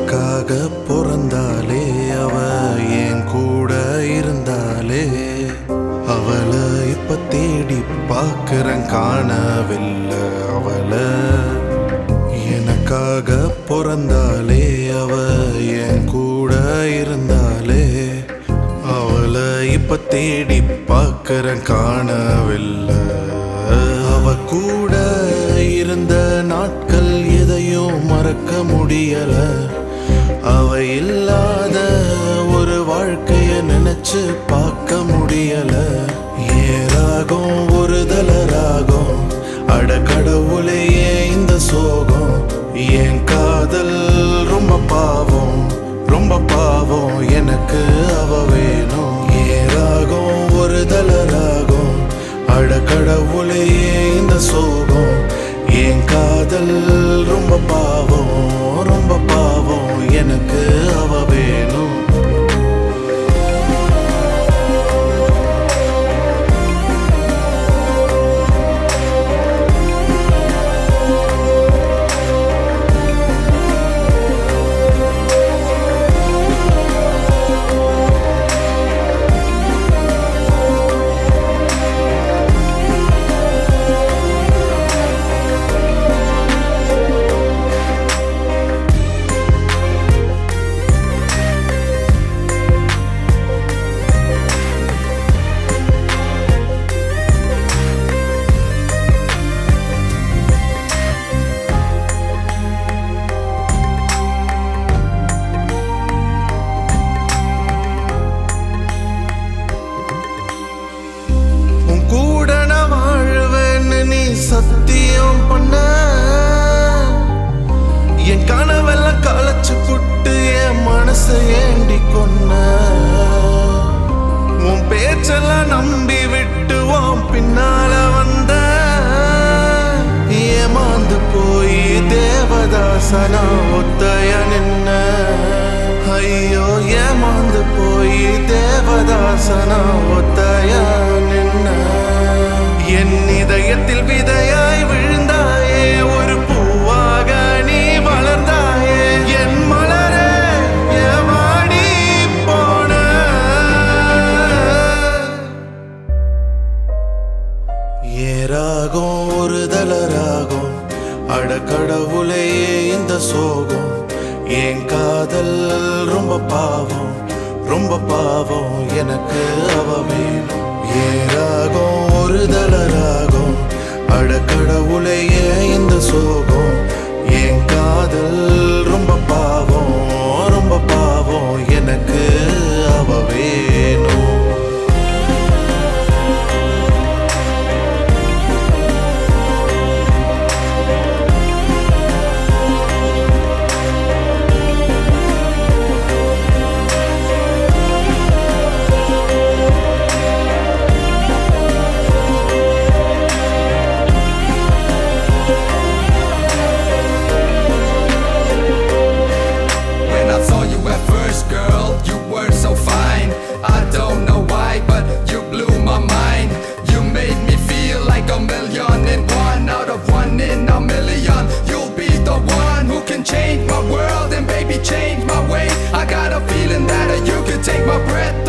எனக்காக பிறந்தாலே அவ என் கூட இருந்தாலே அவளை இப்ப தேடி பார்க்கிறேன் காணவில்லை அவளை எனக்காக பிறந்தாலே அவ என் கூட இருந்தாலே அவளை இப்ப தேடி பார்க்கிறேன் காணவில்லை அவ கூட இருந்த நாட்கள் எதையும் மறக்க முடியல அவ இல்லாத ஒரு வாழ்க்கைய நினைச்சு பார்க்க முடியல ஏராகும் ஒரு தலராகும் அட கடவுளையே இந்த சோகம் என் காதல் ரொம்ப பாவம் எனக்கு அவ வேணும் ஏராகும் ஒரு தலராகும் அட கடவுளையே இந்த சோகம் என் காதல் ரொம்ப பாவம் எனக்கு அவ வேணும் சத்தியம் பண்ண என் கனவெல்லாம் களைச்சு புட்டு என் மனசை ஏண்டி கொன்ன உன் பேச்செல்லாம் நம்பி விட்டு உன் பின்னால வந்த ஏமாந்து போய் தேவதாசனா ஒத்தைய நின்ன ஐயோ ஏமாந்து போய் தேவதாசனா ஒத்தைய நின்ன என் இதயத்தில் விதையாய் விழுந்தாயே ஒரு பூவாக நீ வளர்ந்தாயே என் மலரே ஏமாடி போன ஏராகும் ஒரு தலராகும் அட கடவுளையே இந்த சோகம் என் காதல் ரொம்ப பாவம் எனக்கு அவ வேணும் ஏராகும் ஒரு தலராகும் அட கடவுளையே இந்த சோகம் என் காதல் ரொம்ப பாவம் எனக்கு அவ வேணும் Change my world and baby change my way. I got a feeling that you could take my breath